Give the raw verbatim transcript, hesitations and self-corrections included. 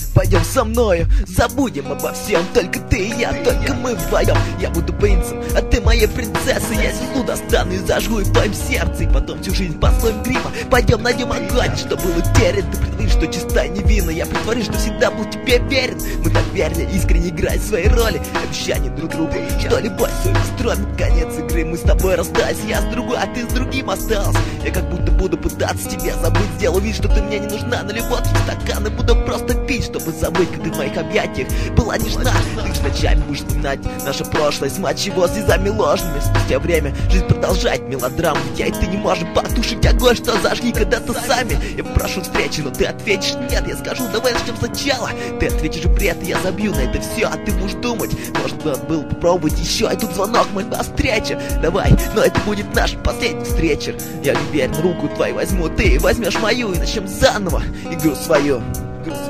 Пойдем со мною, забудем обо всем. Только ты и я, только мы вдвоем. Я буду принцем, а ты моей принцессой. Я силу достану и зажгу в твоем сердце. И потом всю жизнь послоем грима. Пойдем найдем огонь, что был утерян. Ты притворишь, что чиста и невинна. Я притворюсь, что всегда был тебе верен. Мы так верили, искренне играть свои роли. Обещания друг другу, что любовь совесть тронет. Конец игры, мы с тобой расстались. Я с другой, а ты с другим остался. Я как будто буду пытаться тебя забыть. Сделаю вид, что ты мне не нужна. Налью водки в стаканы, буду просто пить, чтобы забыть, как ты в моих объятиях была нежна. Ты ж ночами будешь вспоминать наше прошлое, смачь его слезами ложными. Спустя время жизнь продолжает мелодраму. Я и ты не можем потушить огонь, что зажги когда-то сами. Я прошу встречи, но ты ответишь нет. Я скажу, давай начнем сначала. Ты ответишь бред, и я забью на это все. А ты будешь думать, может надо было попробовать еще. И тут звонок, мольба встреча. Давай, но это будет наша последняя встреча. Я уверен, руку твою возьму ты, возьмешь мою, и начнем заново игру свою.